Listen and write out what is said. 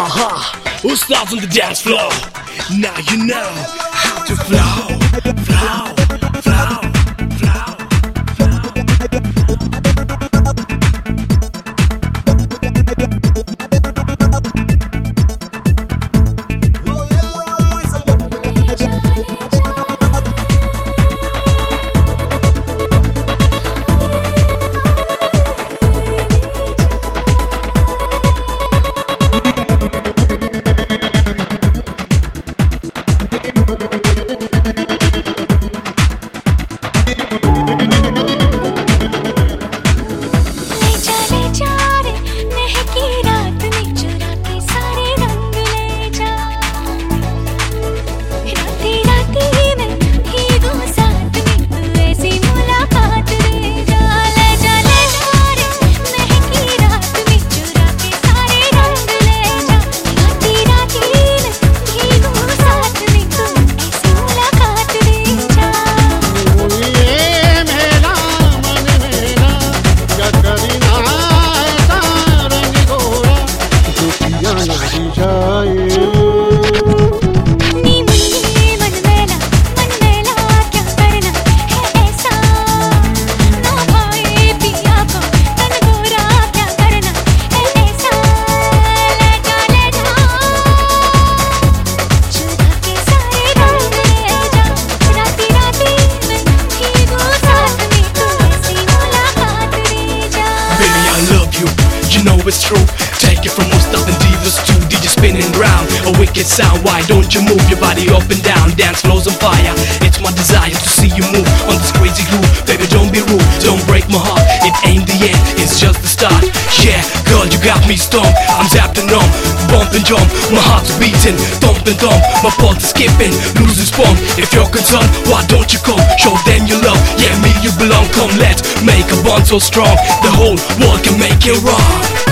Who starts on the dance floor? Now you know how to flow, flow, flow. It's true, take it from most of the divas to DJ spinning round. A wicked sound, why don't you move your body up and down? Dance flows on fire, it's my desire to see you move on this crazy groove. Baby, don't be rude, don't break my heart. It ain't the end, it's just the start. Yeah, girl, you got me stumped. I'm zapped and numb, bump and jump. My heart's beating, thump and thump. My pulse is skipping, losing spunk. If you're concerned, why don't you come? Show them your love, yeah, me you belong. Come, let's make a bond so strong the whole world can make it wrong.